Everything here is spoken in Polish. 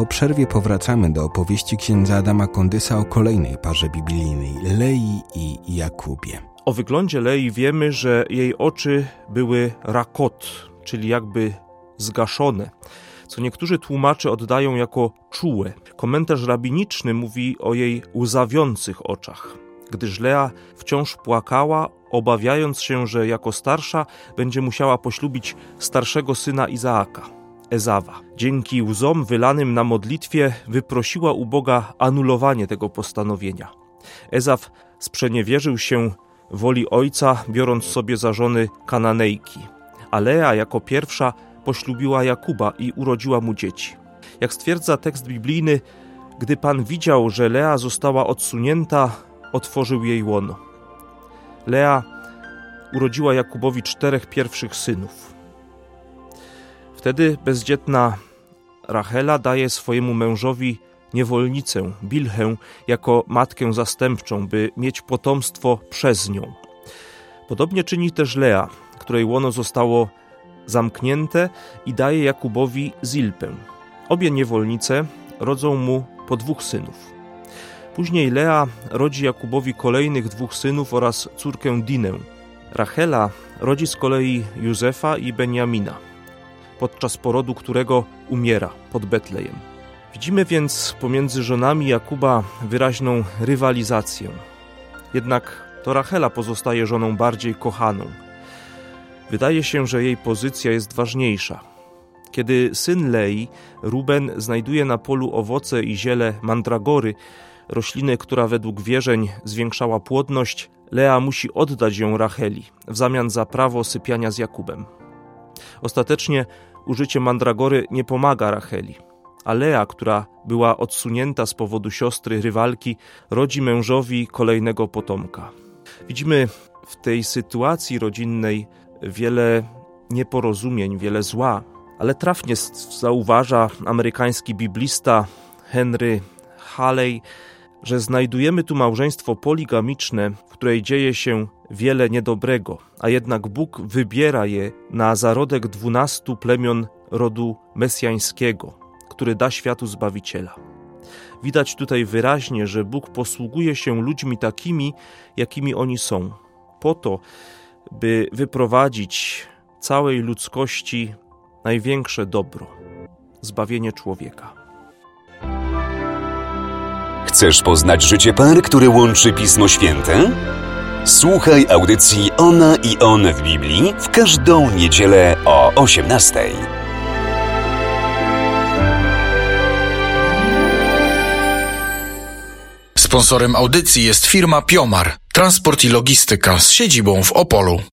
Po przerwie powracamy do opowieści księdza Adama Kondysa o kolejnej parze biblijnej, Lei i Jakubie. O wyglądzie Lei wiemy, że jej oczy były rakot, czyli jakby zgaszone, co niektórzy tłumacze oddają jako czułe. Komentarz rabiniczny mówi o jej łzawiących oczach, gdyż Lea wciąż płakała, obawiając się, że jako starsza będzie musiała poślubić starszego syna Izaaka, Ezawa. Dzięki łzom wylanym na modlitwie wyprosiła u Boga anulowanie tego postanowienia. Ezaw sprzeniewierzył się woli ojca, biorąc sobie za żony Kananejki, a Lea jako pierwsza poślubiła Jakuba i urodziła mu dzieci. Jak stwierdza tekst biblijny, gdy Pan widział, że Lea została odsunięta, otworzył jej łono. Lea urodziła Jakubowi 4 pierwszych synów. Wtedy bezdzietna Rachela daje swojemu mężowi niewolnicę, Bilhę, jako matkę zastępczą, by mieć potomstwo przez nią. Podobnie czyni też Lea, której łono zostało zamknięte, i daje Jakubowi Zilpę. Obie niewolnice rodzą mu po 2 synów. Później Lea rodzi Jakubowi kolejnych 2 synów oraz córkę Dinę. Rachela rodzi z kolei Józefa i Benjamina, podczas porodu którego umiera pod Betlejem. Widzimy więc pomiędzy żonami Jakuba wyraźną rywalizację. Jednak to Rachela pozostaje żoną bardziej kochaną. Wydaje się, że jej pozycja jest ważniejsza. Kiedy syn Lei, Ruben, znajduje na polu owoce i ziele mandragory, rośliny, która według wierzeń zwiększała płodność, Lea musi oddać ją Racheli w zamian za prawo sypiania z Jakubem. Ostatecznie użycie mandragory nie pomaga Racheli, a Lea, która była odsunięta z powodu siostry rywalki, rodzi mężowi kolejnego potomka. Widzimy w tej sytuacji rodzinnej wiele nieporozumień, wiele zła, ale trafnie zauważa amerykański biblista Henry Halley, że znajdujemy tu małżeństwo poligamiczne, w której dzieje się wiele niedobrego, a jednak Bóg wybiera je na zarodek 12 plemion rodu mesjańskiego, który da światu Zbawiciela. Widać tutaj wyraźnie, że Bóg posługuje się ludźmi takimi, jakimi oni są, po to, by wyprowadzić całej ludzkości największe dobro – zbawienie człowieka. Chcesz poznać życie par, które łączy Pismo Święte? Słuchaj audycji Ona i On w Biblii w każdą niedzielę o 18:00. Sponsorem audycji jest firma Piomar, transport i logistyka z siedzibą w Opolu.